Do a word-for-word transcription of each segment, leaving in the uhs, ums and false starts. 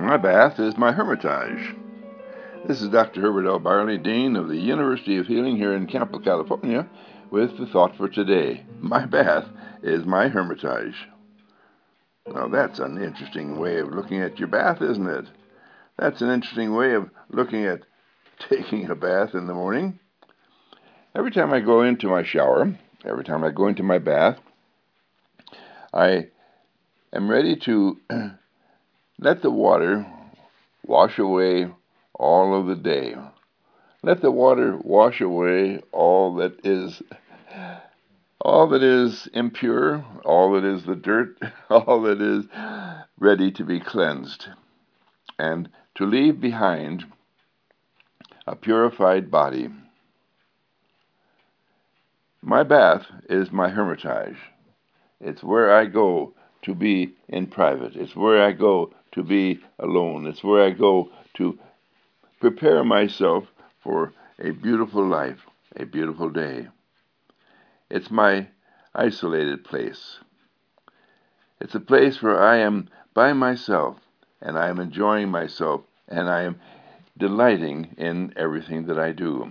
My bath is my hermitage. This is Doctor Herbert L. Barley, Dean of the University of Healing here in Campo, California, with the thought for today. My bath is my hermitage. Now that's an interesting way of looking at your bath, isn't it? That's an interesting way of looking at taking a bath in the morning. Every time I go into my shower, every time I go into my bath, I am ready to let the water wash away all of the day. Let the water wash away all that is all that is impure, all that is the dirt, all that is ready to be cleansed, and to leave behind a purified body. My bath is my hermitage. It's where I go to be in private. It's where I go to be alone. It's where I go to prepare myself for a beautiful life, a beautiful day. It's my isolated place. It's a place where I am by myself, and I am enjoying myself, and I am delighting in everything that I do.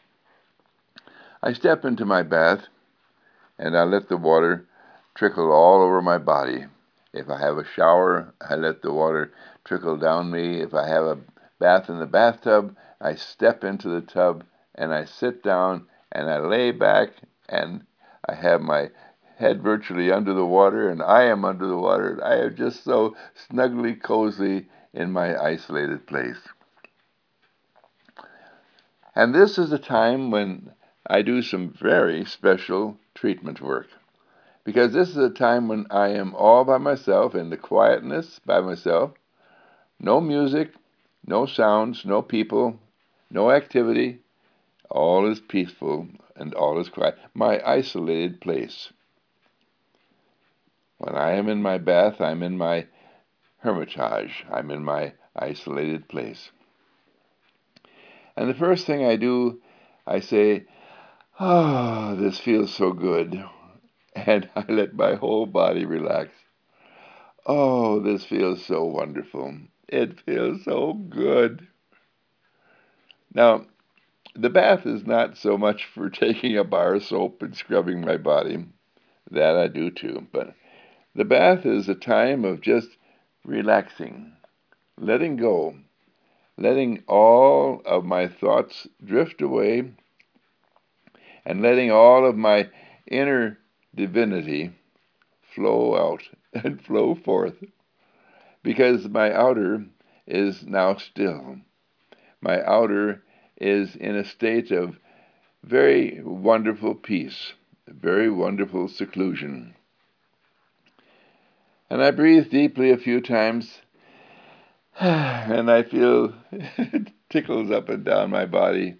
I step into my bath, and I let the water trickle all over my body. If I have a shower, I let the water trickle down me. If I have a bath in the bathtub, I step into the tub, and I sit down, and I lay back, and I have my head virtually under the water, and I am under the water, and I am just so snugly cozy in my isolated place. And this is a time when I do some very special treatment work, because this is a time when I am all by myself, in the quietness by myself, no music, no sounds, no people, no activity. All is peaceful and all is quiet. My isolated place. When I am in my bath, I'm in my hermitage. I'm in my isolated place. And the first thing I do, I say, "Oh, this feels so good." And I let my whole body relax. "Oh, this feels so wonderful. It feels so good." Now, the bath is not so much for taking a bar of soap and scrubbing my body. That I do too. But the bath is a time of just relaxing, letting go, letting all of my thoughts drift away, and letting all of my inner divinity flow out and flow forth, because my outer is now still. My outer is in a state of very wonderful peace, very wonderful seclusion. And I breathe deeply a few times, and I feel it tickles up and down my body.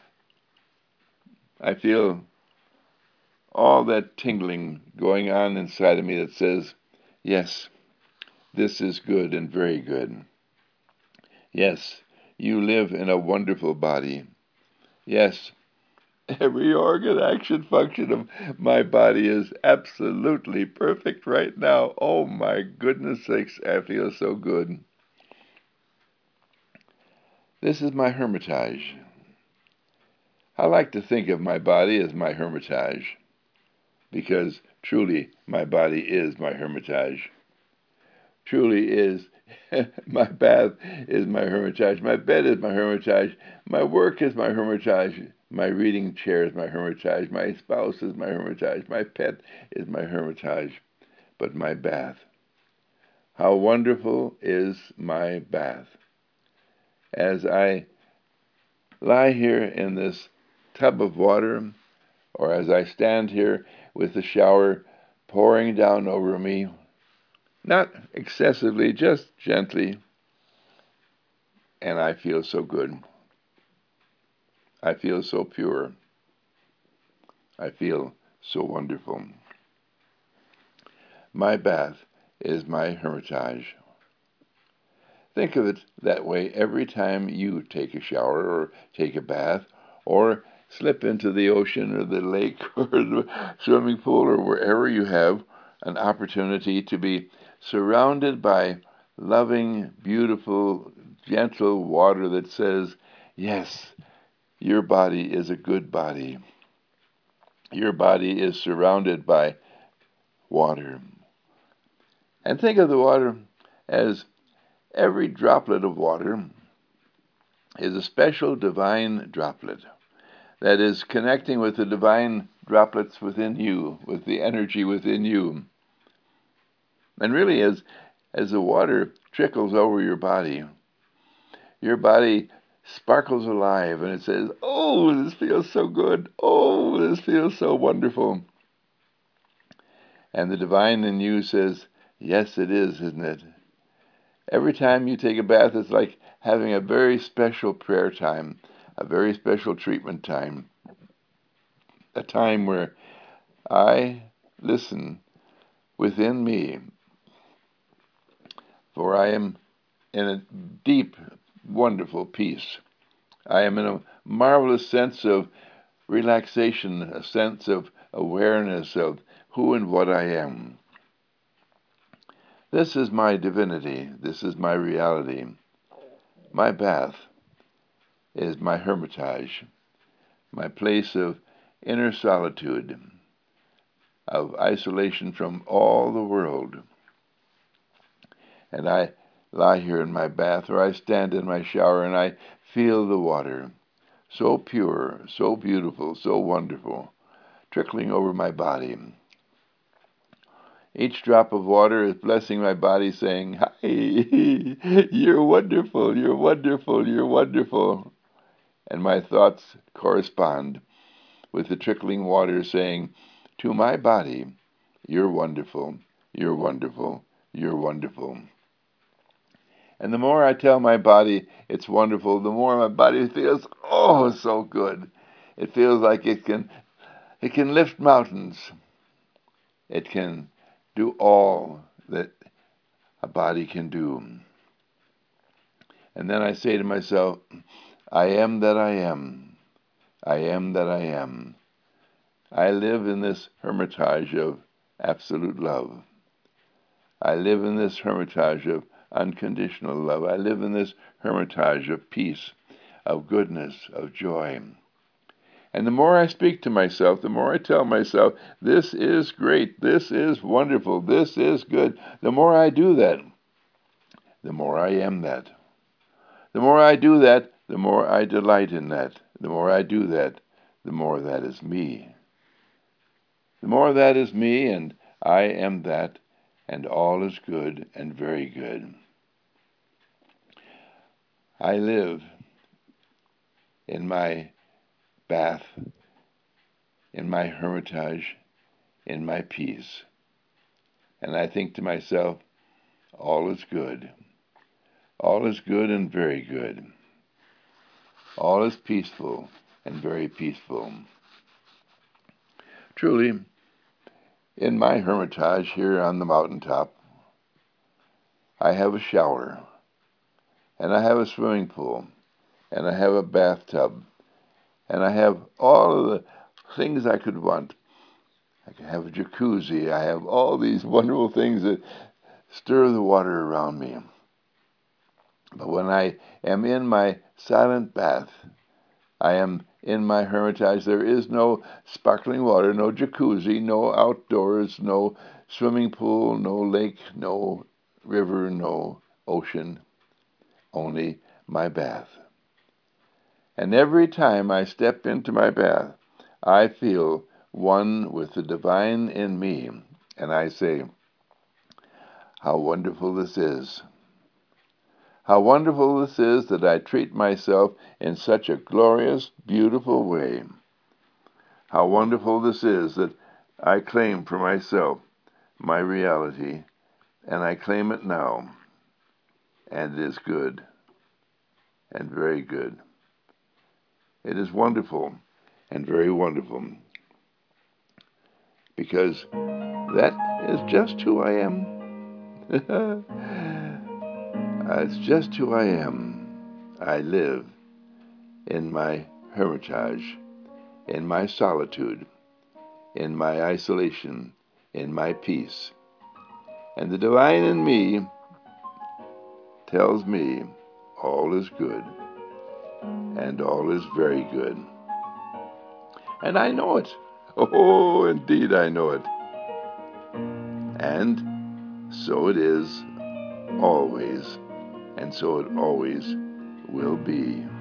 I feel all that tingling going on inside of me that says, yes, this is good and very good. Yes, you live in a wonderful body. Yes, every organ, action, function of my body is absolutely perfect right now. Oh my goodness sakes, I feel so good. This is my hermitage. I like to think of my body as my hermitage, because truly my body is my hermitage. Truly is. My bath is my hermitage. My bed is my hermitage. My work is my hermitage. My reading chair is my hermitage. My spouse is my hermitage. My pet is my hermitage. But my bath, how wonderful is my bath. As I lie here in this tub of water, or as I stand here with the shower pouring down over me, not excessively, just gently, and I feel so good. I feel so pure. I feel so wonderful. My bath is my hermitage. Think of it that way every time you take a shower or take a bath or slip into the ocean or the lake or the swimming pool or wherever you have an opportunity to be surrounded by loving, beautiful, gentle water that says, yes, your body is a good body. Your body is surrounded by water. And think of the water as every droplet of water is a special divine droplet that is connecting with the divine droplets within you, with the energy within you. And really, as, as the water trickles over your body, your body sparkles alive and it says, oh, this feels so good. Oh, this feels so wonderful. And the divine in you says, yes, it is, isn't it? Every time you take a bath, it's like having a very special prayer time, a very special treatment time, a time where I listen within me, for I am in a deep, wonderful peace. I am in a marvelous sense of relaxation, a sense of awareness of who and what I am. This is my divinity. This is my reality. My bath is my hermitage, my place of inner solitude, of isolation from all the world. And I lie here in my bath, or I stand in my shower, and I feel the water, so pure, so beautiful, so wonderful, trickling over my body. Each drop of water is blessing my body, saying, hi, you're wonderful, you're wonderful, you're wonderful. And my thoughts correspond with the trickling water saying, to my body, you're wonderful, you're wonderful, you're wonderful. And the more I tell my body it's wonderful, the more my body feels, oh, so good. It feels like it can, it can lift mountains. It can do all that a body can do. And then I say to myself, I am that I am. I am that I am. I live in this hermitage of absolute love. I live in this hermitage of unconditional love. I live in this hermitage of peace, of goodness, of joy. And the more I speak to myself, the more I tell myself, this is great, this is wonderful, this is good. The more I do that, the more I am that. The more I do that, the more I delight in that. The more I do that, the more that is me. The more that is me, and I am that, and all is good and very good. I live in my bath, in my hermitage, in my peace. And I think to myself, all is good. All is good and very good. All is peaceful and very peaceful. Truly, in my hermitage here on the mountaintop, I have a shower, and I have a swimming pool, and I have a bathtub, and I have all of the things I could want. I can have a jacuzzi. I have all these wonderful things that stir the water around me. But when I am in my silent bath, I am in my hermitage. There is no sparkling water, no jacuzzi, no outdoors, no swimming pool, no lake, no river, no ocean, only my bath. And every time I step into my bath, I feel one with the divine in me, and I say, how wonderful this is. How wonderful this is that I treat myself in such a glorious, beautiful way. How wonderful this is that I claim for myself my reality, and I claim it now, and it is good, and very good. It is wonderful, and very wonderful, because that is just who I am. It's just who I am. I live in my hermitage, in my solitude, in my isolation, in my peace. And the divine in me tells me all is good, and all is very good. And I know it. Oh, indeed I know it. And so it is always, and so it always will be.